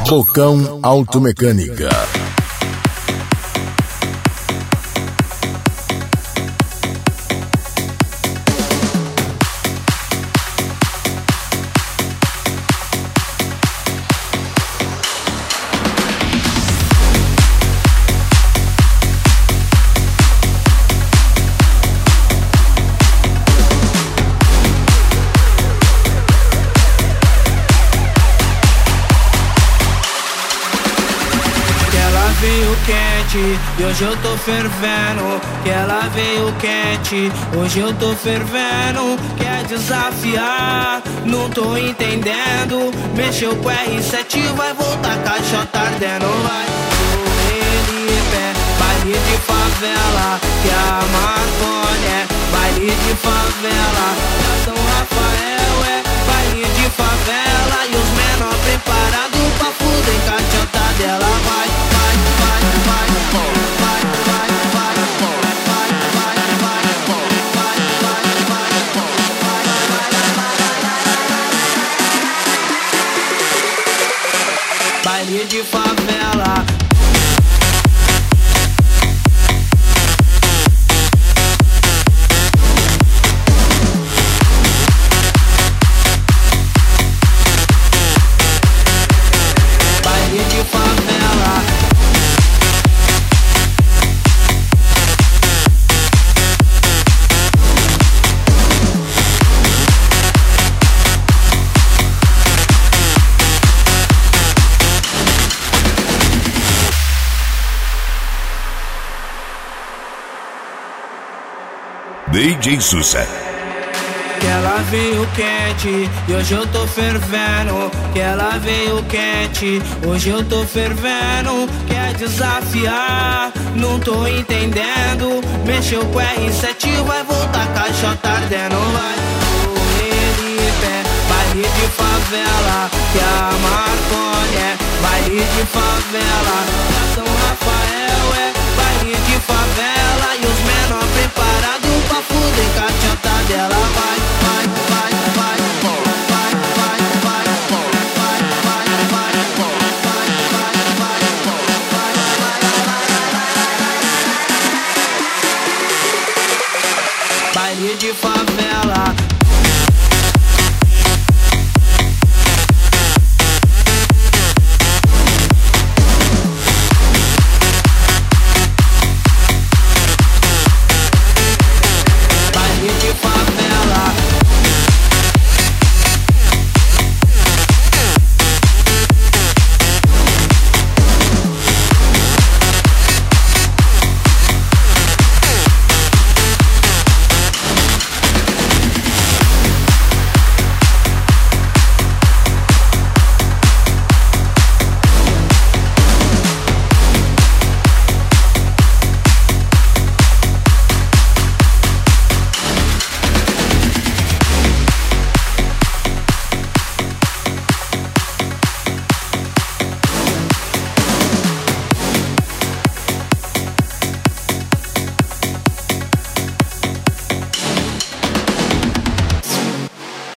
Bocão Automecânica. Veio quente e hoje eu tô fervendo. Que ela veio quente, hoje eu tô fervendo. Quer desafiar, não tô entendendo. Mexeu com R7, vai voltar caixota ardendo. Vai com ele pé, baile de favela. Que a Marconi é baile de favela. São Rafael é baile de favela. E os menor preparados pra fuder caixota dela. Vai, vai, vai, vai, vai, vai, vai, vai, baile de favela. Baile de favela. DJ Sussa. Que ela veio quente e hoje eu tô fervendo. Que ela veio quente, hoje eu tô fervendo. Quer desafiar, não tô entendendo. Mexeu com R7, vai voltar caixota ardendo. Vai com ele pé, baile de favela. Que a Marconi é baile de favela.